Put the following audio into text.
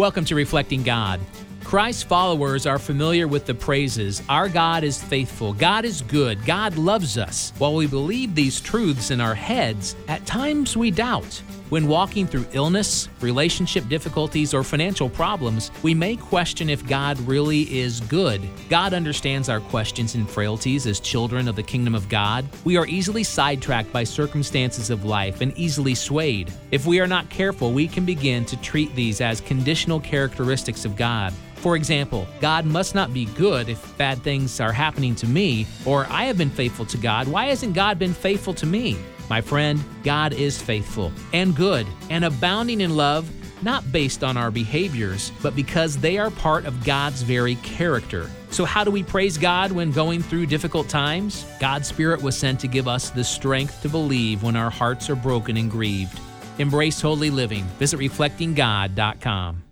Welcome to Reflecting God. Christ's followers are familiar with the praises, "Our God is faithful, God is good, God loves us." While we believe these truths in our heads, at times we doubt. When walking through illness, relationship difficulties, or financial problems, we may question if God really is good. God understands our questions and frailties as children of the kingdom of God. We are easily sidetracked by circumstances of life and easily swayed. If we are not careful, we can begin to treat these as conditional characteristics of God. For example, God must not be good if bad things are happening to me, or I have been faithful to God. Why hasn't God been faithful to me? My friend, God is faithful and good and abounding in love, not based on our behaviors, but because they are part of God's very character. So how do we praise God when going through difficult times? God's Spirit was sent to give us the strength to believe when our hearts are broken and grieved. Embrace holy living. Visit reflectinggod.com.